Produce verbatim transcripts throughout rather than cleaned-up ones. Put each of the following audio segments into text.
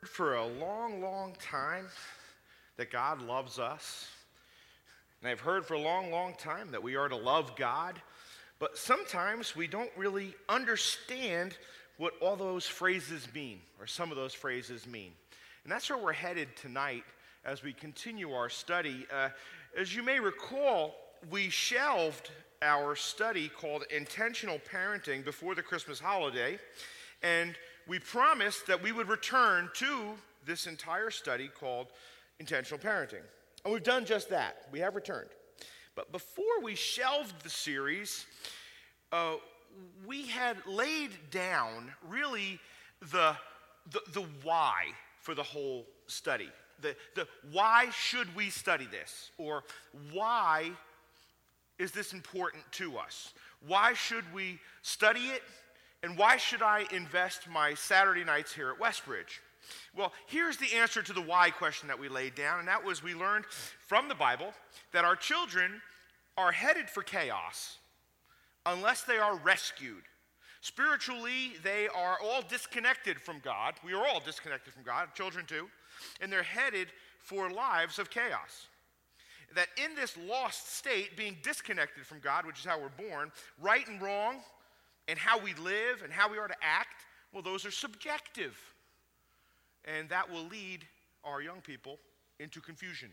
For a long, long time that God loves us. And I've heard for a long, long time that we are to love God. But sometimes we don't really understand what all those phrases mean, or some of those phrases mean. And that's where we're headed tonight as we continue our study. Uh, as you may recall, we shelved our study called Intentional Parenting before the Christmas holiday. And we promised that we would return to this entire study called Intentional Parenting. And we've done just that. We have returned. But before we shelved the series, uh, we had laid down really the, the, the why for the whole study. The, the why should we study this? Or why is this important to us? Why should we study it? And why should I invest my Saturday nights here at Westbridge? Well, here's the answer to the why question that we laid down, and that was we learned from the Bible that our children are headed for chaos unless they are rescued. Spiritually, they are all disconnected from God. We are all disconnected from God, children too, and they're headed for lives of chaos. That in this lost state, being disconnected from God, which is how we're born, right and wrong, and how we live and how we are to act, well, those are subjective. And that will lead our young people into confusion.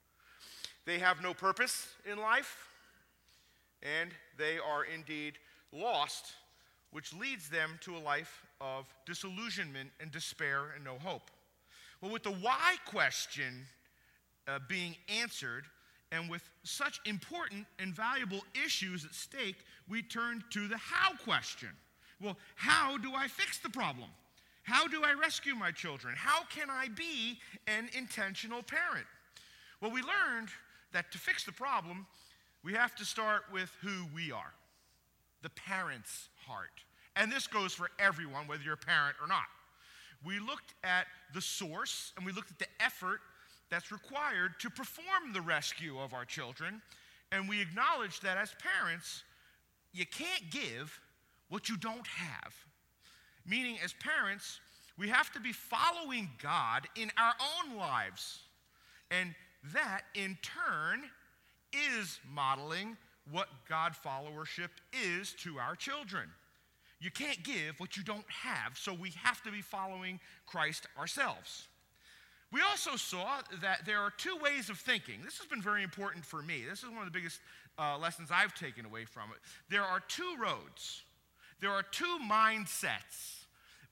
They have no purpose in life, and they are indeed lost, which leads them to a life of disillusionment and despair and no hope. Well, with the why question uh, being answered, and with such important and valuable issues at stake, we turn to the how question. Well, how do I fix the problem? How do I rescue my children? How can I be an intentional parent? Well, we learned that to fix the problem, we have to start with who we are, the parent's heart. And this goes for everyone, whether you're a parent or not. We looked at the source, and we looked at the effort that's required to perform the rescue of our children. And we acknowledge that as parents, you can't give what you don't have. Meaning, as parents, we have to be following God in our own lives. And that, in turn, is modeling what God followership is to our children. You can't give what you don't have, so we have to be following Christ ourselves. We also saw that there are two ways of thinking. This has been very important for me. This is one of the biggest uh, lessons I've taken away from it. There are two roads. There are two mindsets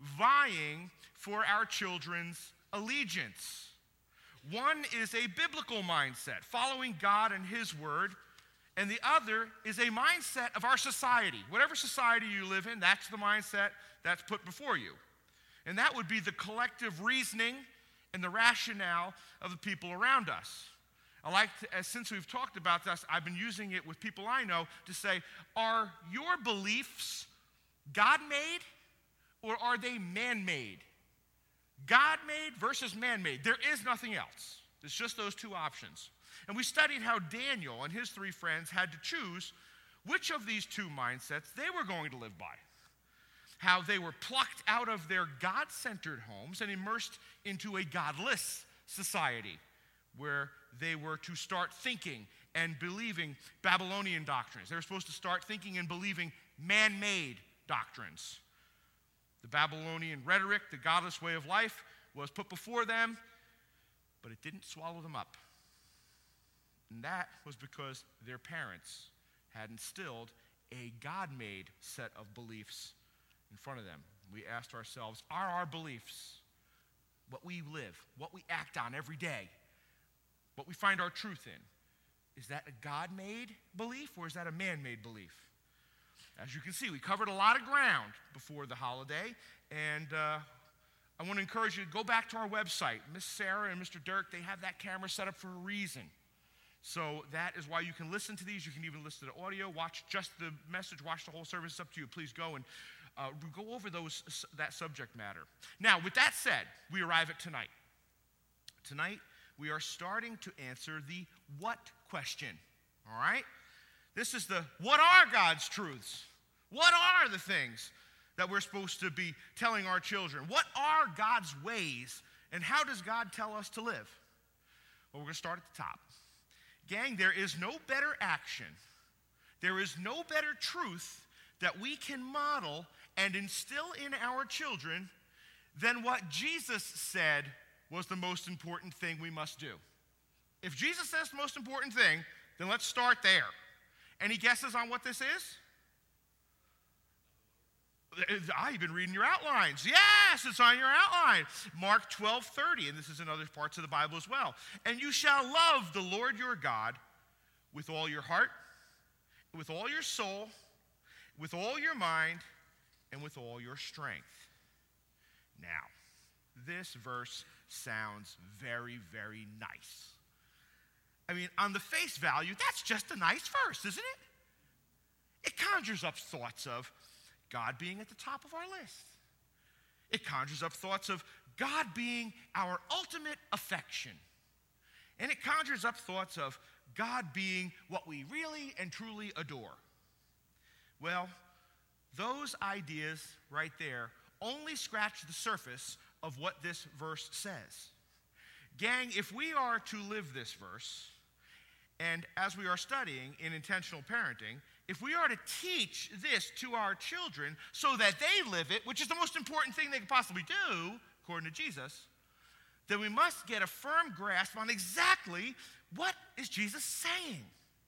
vying for our children's allegiance. One is a biblical mindset, following God and His Word, and the other is a mindset of our society. Whatever society you live in, that's the mindset that's put before you. And that would be the collective reasoning and the rationale of the people around us. I like to, as since we've talked about this, I've been using it with people I know to say, are your beliefs God-made or are they man-made? God-made versus man-made. There is nothing else. It's just those two options. And we studied how Daniel and his three friends had to choose which of these two mindsets they were going to live by. How they were plucked out of their God-centered homes and immersed into a godless society where they were to start thinking and believing Babylonian doctrines. They were supposed to start thinking and believing man-made doctrines. The Babylonian rhetoric, the godless way of life, was put before them, but it didn't swallow them up. And that was because their parents had instilled a God-made set of beliefs in front of them. We asked ourselves, are our beliefs, what we live, what we act on every day, what we find our truth in, is that a God-made belief or is that a man-made belief? As you can see, we covered a lot of ground before the holiday, and uh, I want to encourage you to go back to our website. Miss Sarah and Mister Dirk, they have that camera set up for a reason. So that is why you can listen to these. You can even listen to the audio, watch just the message, watch the whole service. It's up to you. Please go and uh, go over those that subject matter. Now, with that said, we arrive at tonight. Tonight, we are starting to answer the what question, all right? This is the what are God's truths? What are the things that we're supposed to be telling our children? What are God's ways And how does God tell us to live? Well, we're going to start at the top. Gang, there is no better action, there is no better truth that we can model and instill in our children than what Jesus said was the most important thing we must do. If Jesus says the most important thing, then let's start there. Any guesses on what this is? Ah, you've been reading your outlines. Yes, it's on your outline. Mark twelve thirty, and this is in other parts of the Bible as well. And you shall love the Lord your God with all your heart, with all your soul, with all your mind, and with all your strength. Now, this verse sounds very, very nice. I mean, on the face value, that's just a nice verse, isn't it? It conjures up thoughts of God being at the top of our list. It conjures up thoughts of God being our ultimate affection. And it conjures up thoughts of God being what we really and truly adore. Well, those ideas right there only scratch the surface of what this verse says. Gang, if we are to live this verse, and as we are studying in intentional parenting, if we are to teach this to our children so that they live it, which is the most important thing they could possibly do, according to Jesus, then we must get a firm grasp on exactly what is Jesus saying.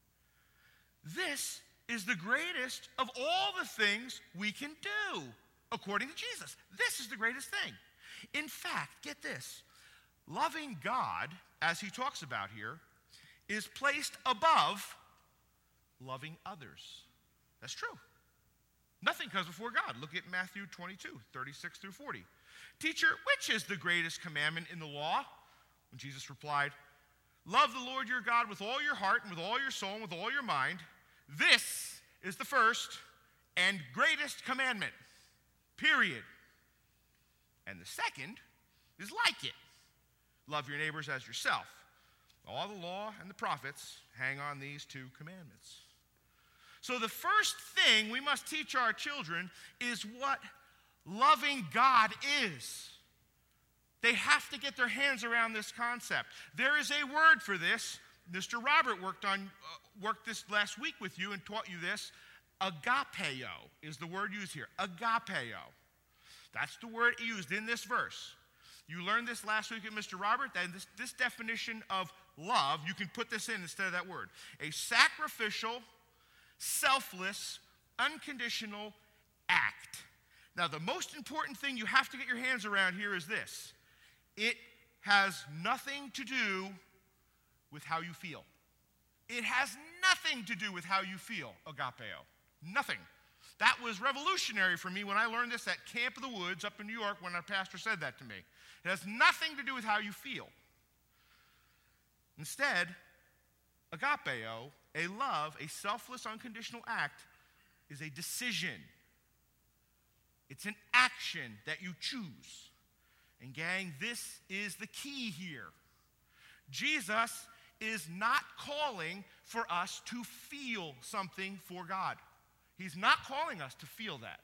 This is the greatest of all the things we can do, according to Jesus. This is the greatest thing. In fact, get this, loving God, as he talks about here, is placed above loving others. That's true. Nothing comes before God. Look at Matthew twenty-two, thirty-six through forty. Teacher, which is the greatest commandment in the law? When Jesus replied, love the Lord your God with all your heart and with all your soul and with all your mind. This is the first and greatest commandment, period. And the second is like it. Love your neighbors as yourself. All the law and the prophets hang on these two commandments. So the first thing we must teach our children is what loving God is. They have to get their hands around this concept. There is a word for this. Mister Robert worked on uh, worked this last week with you and taught you this. Agapeo is the word used here. Agapeo. That's the word used in this verse. You learned this last week at Mister Robert, that this, this definition of love, you can put this in instead of that word. A sacrificial, selfless, unconditional act. Now, the most important thing you have to get your hands around here is this. It has nothing to do with how you feel. It has nothing to do with how you feel, agapeo. Nothing. That was revolutionary for me when I learned this at Camp of the Woods up in New York when our pastor said that to me. It has nothing to do with how you feel. Instead, agapeo, a love, a selfless, unconditional act, is a decision. It's an action that you choose. And gang, this is the key here. Jesus is not calling for us to feel something for God. He's not calling us to feel that.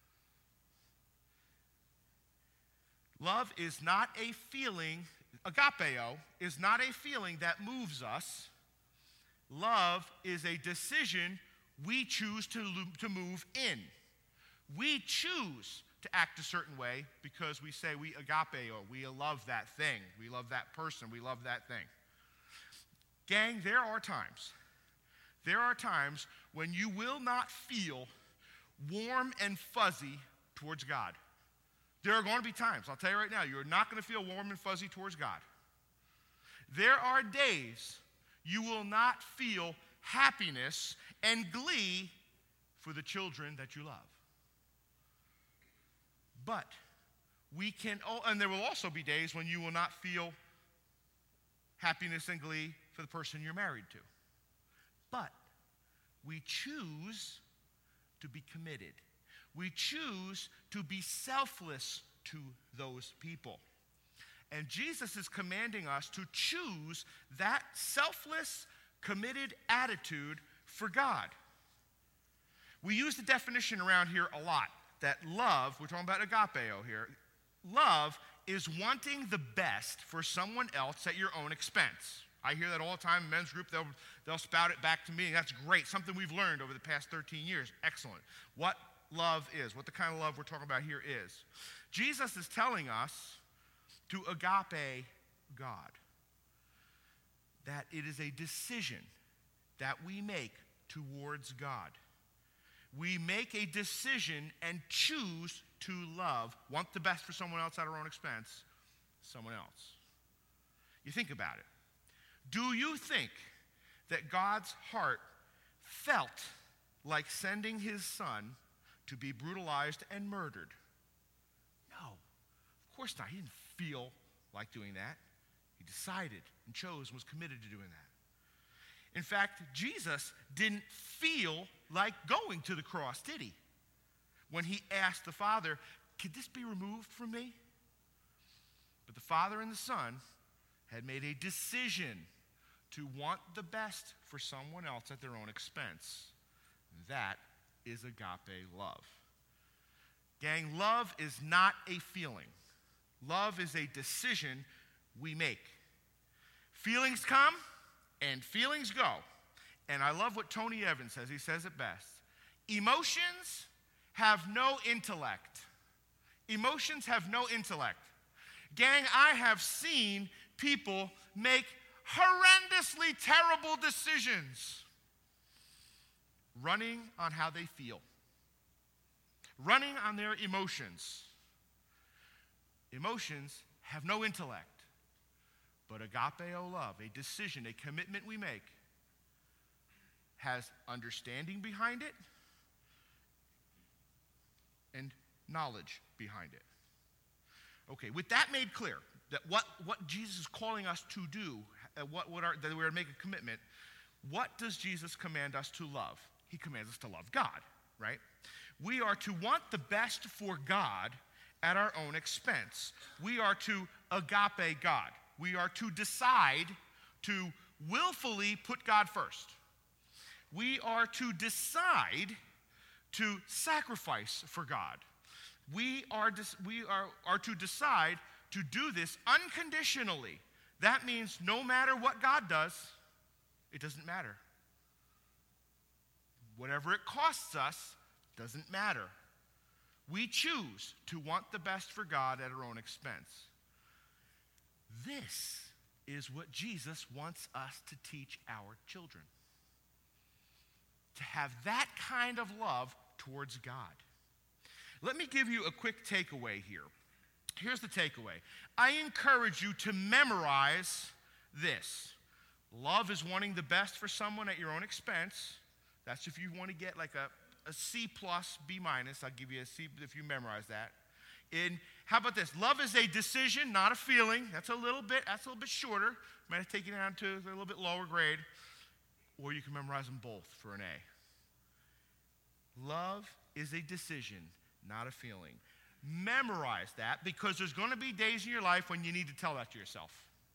Love is not a feeling, agapeo is not a feeling that moves us. Love is a decision we choose to, to move in. We choose to act a certain way because we say we agapeo, we love that thing, we love that person, we love that thing. Gang, there are times, there are times when you will not feel warm and fuzzy towards God. There are going to be times, I'll tell you right now, you're not going to feel warm and fuzzy towards God. There are days you will not feel happiness and glee for the children that you love. But we can, oh, and there will also be days when you will not feel happiness and glee for the person you're married to. But we choose to be committed. We choose to be selfless to those people. And Jesus is commanding us to choose that selfless, committed attitude for God. We use the definition around here a lot, that love, we're talking about agapeo here, love is wanting the best for someone else at your own expense. I hear that all the time in men's group. They'll, they'll spout it back to me. That's great. Something we've learned over the past thirteen years. Excellent. What love is, what the kind of love we're talking about here is. Jesus is telling us to agape God. That it is a decision that we make towards God. We make a decision and choose to love, want the best for someone else at our own expense, someone else. You think about it. Do you think that God's heart felt like sending his son to be brutalized and murdered? No, of course not. He didn't feel like doing that. He decided and chose and was committed to doing that. In fact, Jesus didn't feel like going to the cross, did he? When he asked the Father, could this be removed from me? But the Father and the Son had made a decision to want the best for someone else at their own expense. That is agape love. Gang, love is not a feeling. Love is a decision we make. Feelings come and feelings go. And I love what Tony Evans says. He says it best. Emotions have no intellect. Emotions have no intellect. Gang, I have seen people make horrendously terrible decisions running on how they feel, running on their emotions. Emotions have no intellect, but agapeo love, a decision, a commitment we make, has understanding behind it and knowledge behind it. Okay, with that made clear, that what, what Jesus is calling us to do, uh, what, what are, that we're to make a commitment, what does Jesus command us to love? He commands us to love God, right? We are to want the best for God at our own expense. We are to agape God. We are to decide to willfully put God first. We are to decide to sacrifice for God. We are, we are, are to decide to do this unconditionally. That means no matter what God does, it doesn't matter. Whatever it costs us doesn't matter. We choose to want the best for God at our own expense. This is what Jesus wants us to teach our children. To have that kind of love towards God. Let me give you a quick takeaway here. Here's the takeaway. I encourage you to memorize this. Love is wanting the best for someone at your own expense. That's if you want to get like a, a C plus, B minus. I'll give you a C if you memorize that. And how about this? Love is a decision, not a feeling. That's a little bit, that's a little bit shorter. Might have taken it down to a little bit lower grade. Or you can memorize them both for an A. Love is a decision, not a feeling. Memorize that, because there's going to be days in your life when you need to tell that to yourself.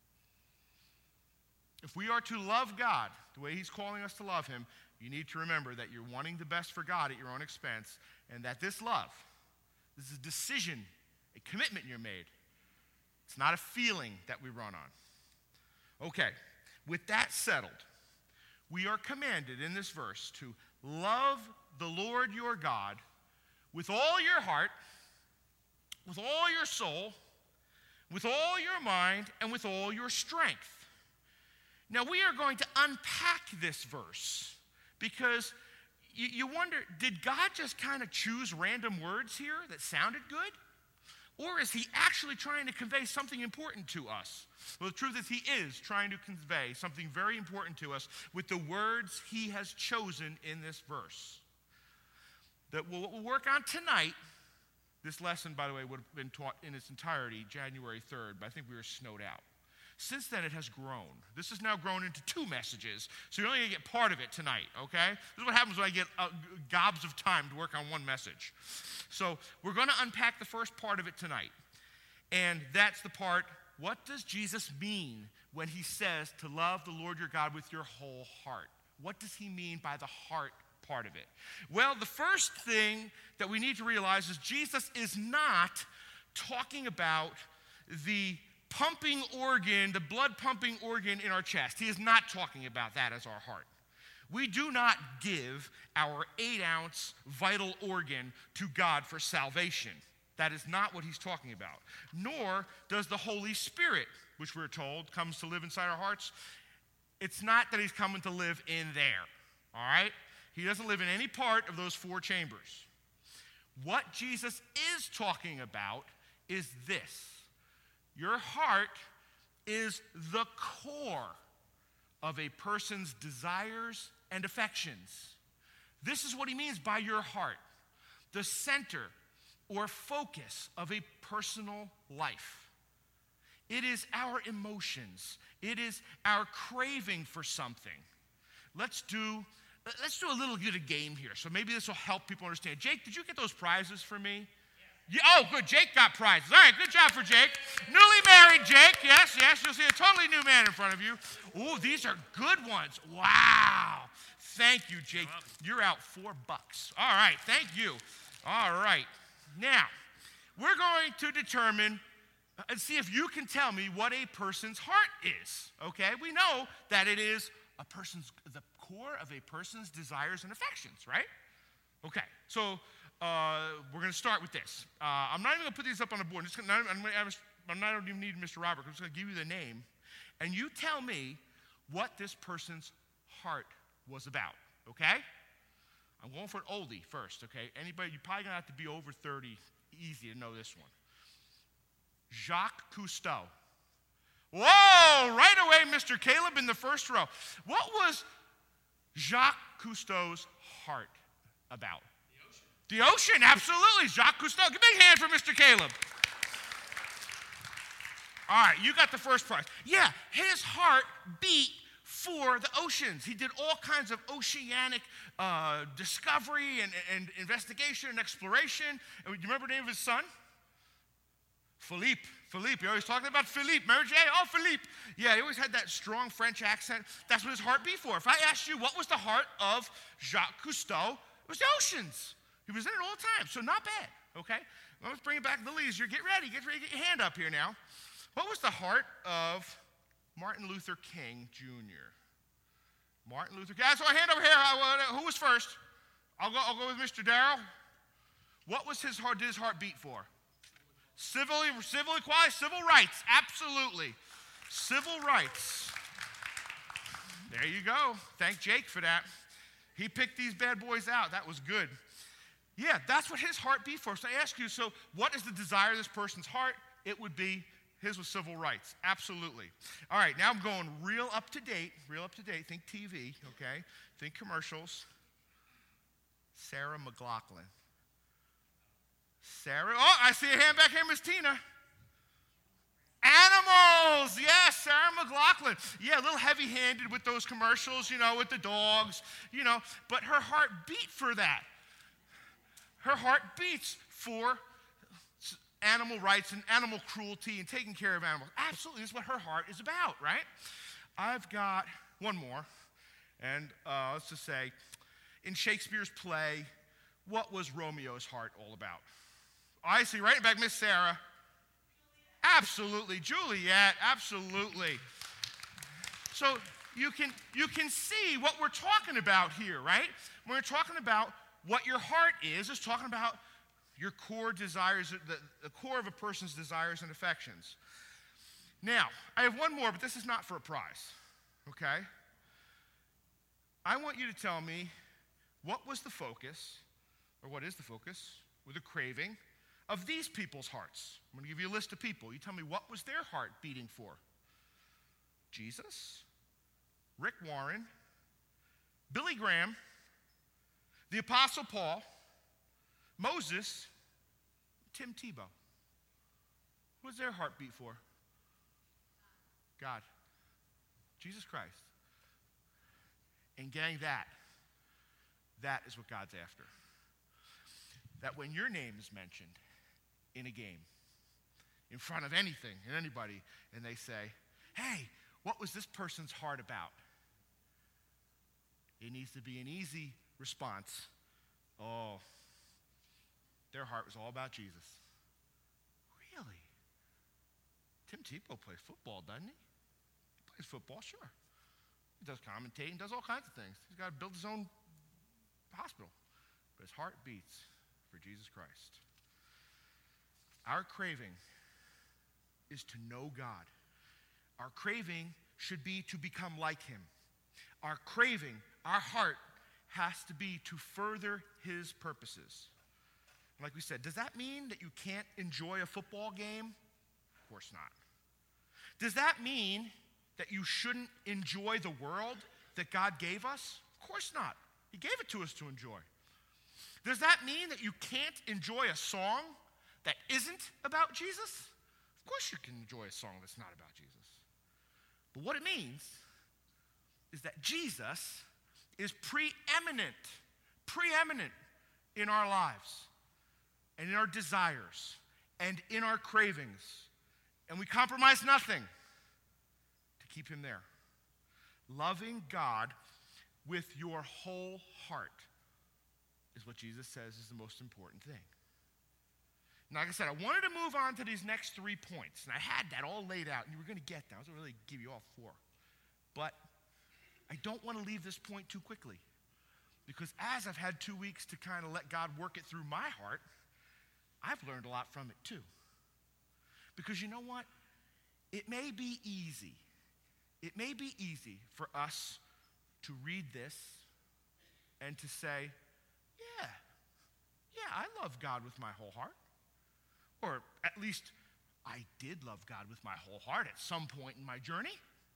If we are to love God the way he's calling us to love him, you need to remember that you're wanting the best for God at your own expense, and that this love, this is a decision, a commitment you're made. It's not a feeling that we run on. Okay, with that settled, we are commanded in this verse to love the Lord your God with all your heart, with all your soul, with all your mind, and with all your strength. Now, we are going to unpack this verse because you, you wonder, did God just kind of choose random words here that sounded good? Or is he actually trying to convey something important to us? Well, the truth is he is trying to convey something very important to us with the words he has chosen in this verse. That what we'll work on tonight, this lesson, by the way, would have been taught in its entirety January third, but I think we were snowed out. Since then, it has grown. This has now grown into two messages, so you're only going to get part of it tonight, okay? This is what happens when I get uh, gobs of time to work on one message. So we're going to unpack the first part of it tonight, and that's the part, what does Jesus mean when he says to love the Lord your God with your whole heart? What does he mean by the heart part of it? Well, the first thing that we need to realize is Jesus is not talking about the pumping organ, the blood pumping organ in our chest. He is not talking about that as our heart. We do not give our eight-ounce vital organ to God for salvation. That is not what he's talking about. Nor does the Holy Spirit, which we're told comes to live inside our hearts. It's not that he's coming to live in there, all right? He doesn't live in any part of those four chambers. What Jesus is talking about is this. Your heart is the core of a person's desires and affections. This is what he means by your heart, the center or focus of a personal life. It is our emotions. It is our craving for something. Let's do, let's do a little bit of game here. So maybe this will help people understand. Jake, did you get those prizes for me? Yeah, oh, good. Jake got prizes. All right, good job for Jake. Newly married Jake. Yes, yes. You'll see a totally new man in front of you. Oh, these are good ones. Wow. Thank you, Jake. You're out four bucks. All right, thank you. All right. Now, we're going to determine and see if you can tell me what a person's heart is. Okay? We know that it is a person's, the core of a person's desires and affections, right? Okay. So, Uh, we're going to start with this. Uh, I'm not even going to put these up on the board. I'm, just gonna, I'm, gonna, I'm not even need Mister Robert. I'm just going to give you the name. And you tell me what this person's heart was about, okay? I'm going for an oldie first, okay? Anybody, you're probably going to have to be over thirty. Easy to know this one. Jacques Cousteau. Whoa, right away, Mister Caleb in the first row. What was Jacques Cousteau's heart about? The ocean, absolutely. Jacques Cousteau. Give me a hand for Mister Caleb. All right, you got the first prize. Yeah, his heart beat for the oceans. He did all kinds of oceanic uh, discovery and, and investigation and exploration. And do you remember the name of his son? Philippe. Philippe. You're always talking about Philippe. Mary J. Oh, Philippe. Yeah, he always had that strong French accent. That's what his heart beat for. If I asked you what was the heart of Jacques Cousteau, it was the oceans. He was in it all the time, so not bad, okay? Let's bring it back a little easier. Get ready. Get ready. Get your hand up here now. What was the heart of Martin Luther King Junior? Martin Luther King. So I hand over here. Who was first? I'll go, I'll go with Mister Darrell. What was his heart, did his heart beat for? Civil, civil equality, civil rights. Absolutely. Civil rights. There you go. Thank Jake for that. He picked these bad boys out. That was good. Yeah, that's what his heart beat for. So I ask you, so what is the desire of this person's heart? It would be, his was civil rights. Absolutely. All right, now I'm going real up to date, real up to date. Think T V, okay? Think commercials. Sarah McLachlan. Sarah, oh, I see a hand back here, Miss Tina. Animals, yes, Sarah McLachlan. Yeah, a little heavy-handed with those commercials, you know, with the dogs, you know, but her heart beat for that. Her heart beats for animal rights and animal cruelty and taking care of animals. Absolutely, this is what her heart is about, right? I've got one more, and uh, let's just say, in Shakespeare's play, what was Romeo's heart all about? I see, right back, Miss Sarah. Absolutely, Juliet, absolutely. So you can, you can see what we're talking about here, right? When we're talking about what your heart is, is talking about your core desires, the, the core of a person's desires and affections. Now, I have one more, but this is not for a prize, okay? I want you to tell me what was the focus, or what is the focus, or the craving of these people's hearts. I'm going to give you a list of people. You tell me what was their heart beating for. Jesus, Rick Warren, Billy Graham, the Apostle Paul, Moses, Tim Tebow. What was their heart beat for? God. Jesus Christ. And gang, that, that is what God's after. That when your name is mentioned in a game, in front of anything and anybody, and they say, hey, what was this person's heart about? It needs to be an easy response. Oh, their heart was all about Jesus. Really? Tim Tebow plays football, doesn't he? He plays football, sure. He does commentating, does all kinds of things. He's got to build his own hospital. But his heart beats for Jesus Christ. Our craving is to know God. Our craving should be to become like him. Our craving, our heart, has to be to further his purposes. Like we said, does that mean that you can't enjoy a football game? Of course not. Does that mean that you shouldn't enjoy the world that God gave us? Of course not. He gave it to us to enjoy. Does that mean that you can't enjoy a song that isn't about Jesus? Of course you can enjoy a song that's not about Jesus. But what it means is that Jesus is preeminent, preeminent in our lives and in our desires and in our cravings. And we compromise nothing to keep him there. Loving God with your whole heart is what Jesus says is the most important thing. And like I said, I wanted to move on to these next three points. And I had that all laid out, and you were going to get that. I was going to really give you all four. But I don't want to leave this point too quickly. Because as I've had two weeks to kind of let God work it through my heart, I've learned a lot from it too. Because you know what? It may be easy. It may be easy for us to read this and to say, yeah, yeah, I love God with my whole heart. Or at least I did love God with my whole heart at some point in my journey.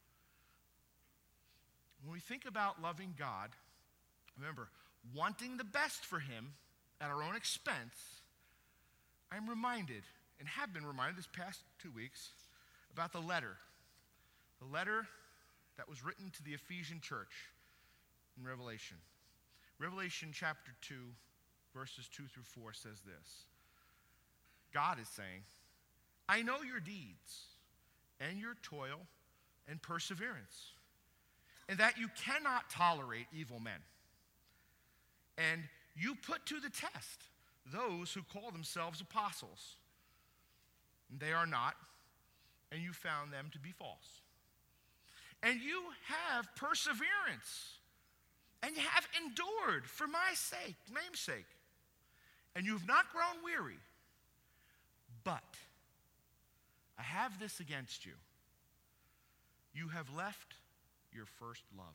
When we think about loving God, remember, wanting the best for him at our own expense, I'm reminded, and have been reminded this past two weeks, about the letter. The letter that was written to the Ephesian church in Revelation. Revelation chapter two, verses two through four says this. God is saying, I know your deeds and your toil and perseverance, and that you cannot tolerate evil men. And you put to the test those who call themselves apostles. And they are not, and you found them to be false. And you have perseverance, and you have endured for my sake, name's sake. And you have not grown weary. But I have this against you. You have left your first love.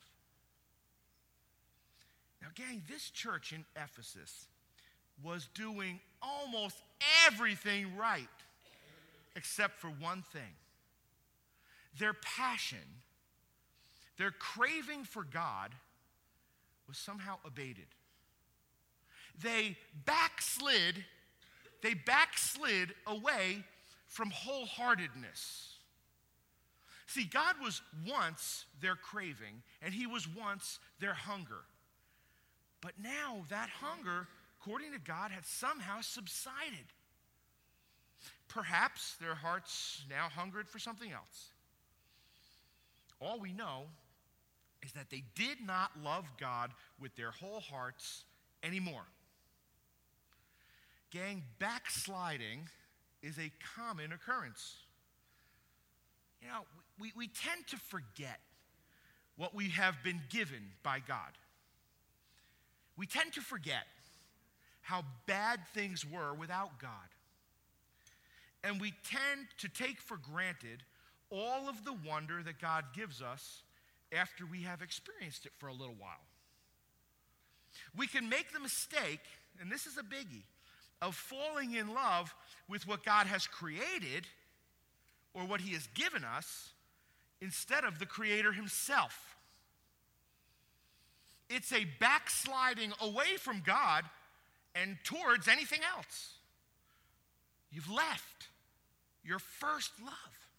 Now, gang, this church in Ephesus was doing almost everything right, except for one thing. Their passion, their craving for God was somehow abated. They backslid, they backslid away from wholeheartedness. See, God was once their craving, and he was once their hunger. But now that hunger, according to God, had somehow subsided. Perhaps their hearts now hungered for something else. All we know is that they did not love God with their whole hearts anymore. Gang, backsliding is a common occurrence. You know, we, we tend to forget what we have been given by God. We tend to forget how bad things were without God. And we tend to take for granted all of the wonder that God gives us after we have experienced it for a little while. We can make the mistake, and this is a biggie, of falling in love with what God has created or what he has given us instead of the Creator himself. It's a backsliding away from God and towards anything else. You've left your first love.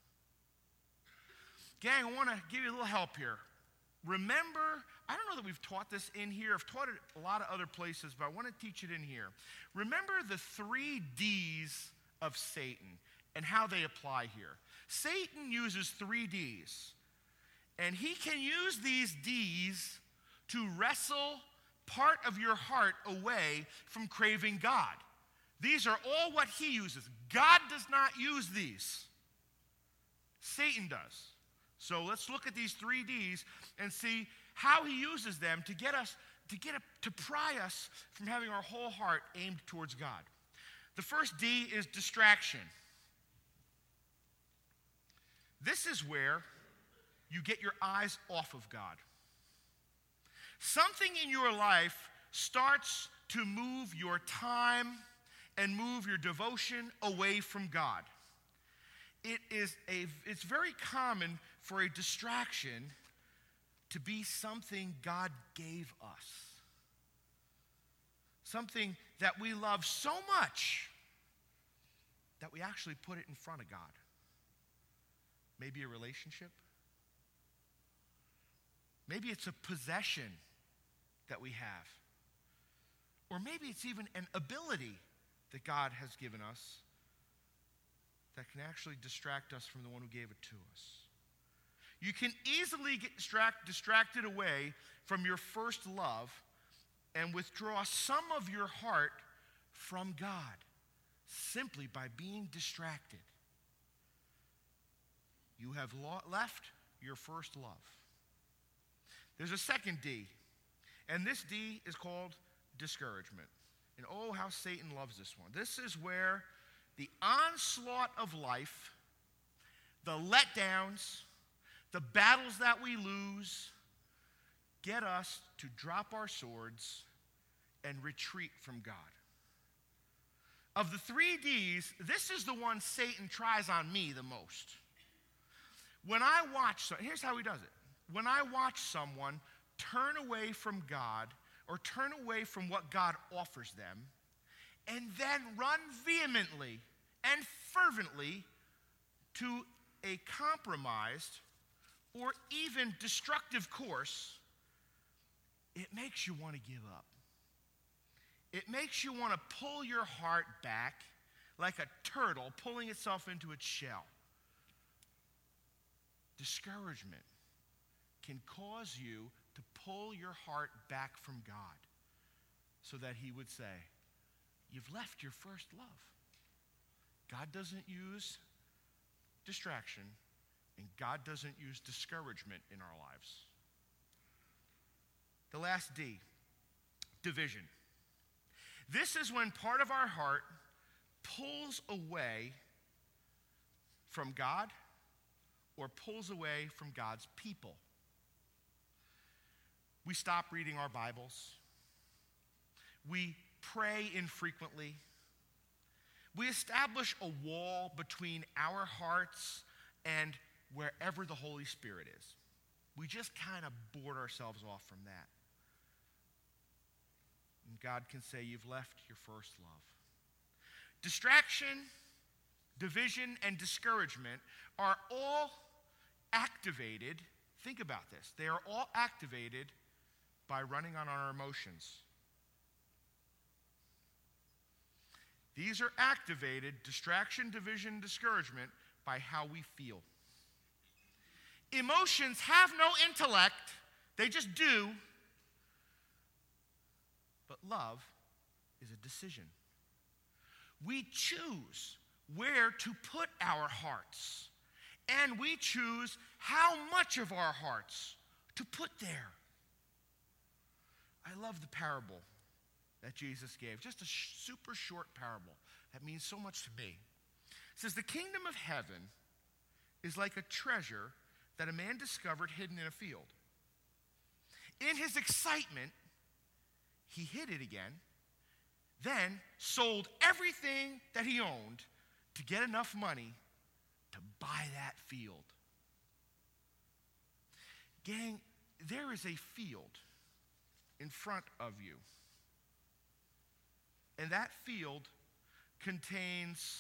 Gang, I want to give you a little help here. Remember, I don't know that we've taught this in here. I've taught it a lot of other places, but I want to teach it in here. Remember the three D's of Satan and how they apply here. Satan uses three D's, and he can use these D's to wrestle part of your heart away from craving God. These are all what he uses. God does not use these. Satan does. So let's look at these three D's and see how he uses them to get us, to get a, to pry us from having our whole heart aimed towards God. The first D is distraction. This is where you get your eyes off of God. Something in your life starts to move your time and move your devotion away from God. It is a, it's very common for a distraction to be something God gave us. Something that we love so much that we actually put it in front of God. Maybe a relationship. Maybe it's a possession that we have. Or maybe it's even an ability that God has given us that can actually distract us from the one who gave it to us. You can easily get distract, distracted away from your first love and withdraw some of your heart from God simply by being distracted. You have lo- left your first love. There's a second D, and this D is called discouragement. And oh, how Satan loves this one. This is where the onslaught of life, the letdowns, the battles that we lose, get us to drop our swords and retreat from God. Of the three D's, this is the one Satan tries on me the most. When I watch, here's how he does it. When I watch someone turn away from God or turn away from what God offers them and then run vehemently and fervently to a compromised or even destructive course, it makes you want to give up. It makes you want to pull your heart back like a turtle pulling itself into its shell. Discouragement can cause you to pull your heart back from God so that he would say, you've left your first love. God doesn't use distraction, and God doesn't use discouragement in our lives. The last D, division. This is when part of our heart pulls away from God or pulls away from God's people. We stop reading our Bibles. We pray infrequently. We establish a wall between our hearts and wherever the Holy Spirit is. We just kind of board ourselves off from that. And God can say, you've left your first love. Distraction, division, and discouragement are all activated. Think about this. They are all activated by running on our emotions. These are activated, distraction, division, discouragement, by how we feel. Emotions have no intellect. They just do. But love is a decision. We choose where to put our hearts, and we choose how much of our hearts to put there. I love the parable that Jesus gave, just a sh- super short parable that means so much to me. It says, the kingdom of heaven is like a treasure that a man discovered hidden in a field. In his excitement, he hid it again, then sold everything that he owned to get enough money to buy that field. Gang, there is a field in front of you. And that field contains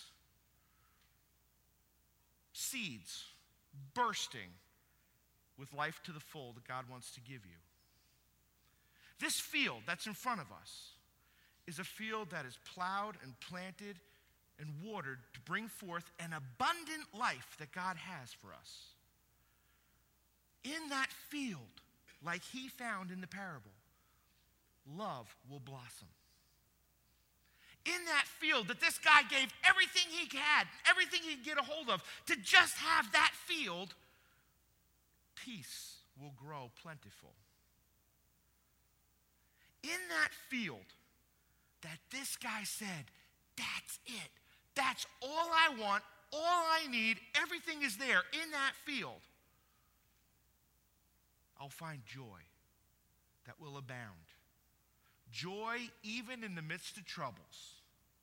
seeds bursting with life to the full that God wants to give you. This field that's in front of us is a field that is plowed and planted and watered to bring forth an abundant life that God has for us. In that field, like he found in the parable, love will blossom. in that field that this guy gave everything he had, everything he could get a hold of, to just have that field, peace will grow plentiful. In that field that this guy said, that's it. That's all I want, all I need, everything is there in that field. I'll find joy that will abound. Joy even in the midst of troubles.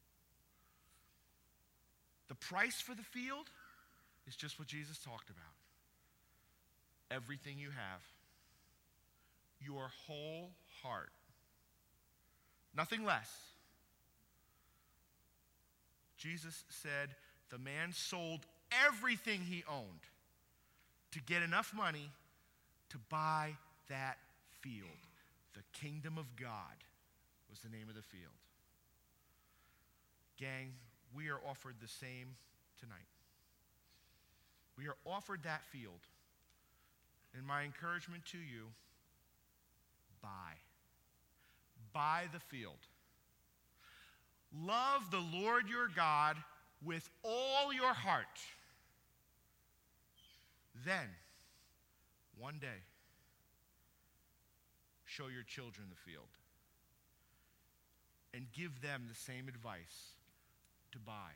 The price for the field is just what Jesus talked about. Everything you have. Your whole heart. Nothing less. Jesus said the man sold everything he owned to get enough money to buy that field. The kingdom of God was the name of the field. Gang, we are offered the same tonight. We are offered that field. And my encouragement to you, buy. Buy the field. Love the Lord your God with all your heart. Then, one day, show your children the field and give them the same advice to buy.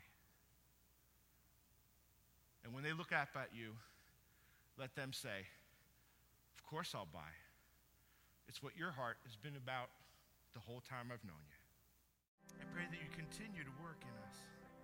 And when they look up at you, let them say, of course I'll buy. It's what your heart has been about the whole time I've known you. I pray that you continue to work in us.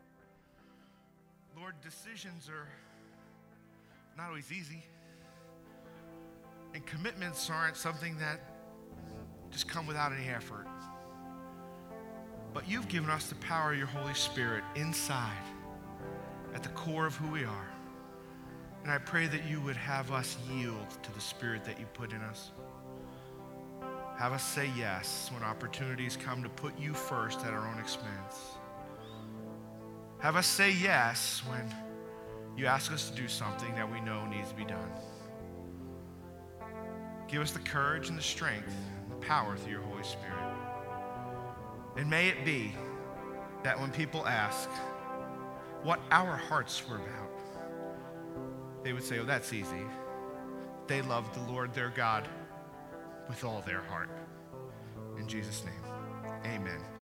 Lord, decisions are not always easy. And commitments aren't something that just come without any effort. But you've given us the power of your Holy Spirit inside, at the core of who we are. And I pray that you would have us yield to the Spirit that you put in us. Have us say yes when opportunities come to put you first at our own expense. Have us say yes when you ask us to do something that we know needs to be done. Give us the courage and the strength and the power through your Holy Spirit. And may it be that when people ask what our hearts were about, they would say, oh, that's easy. They loved the Lord their God with all their heart. In Jesus' name, amen.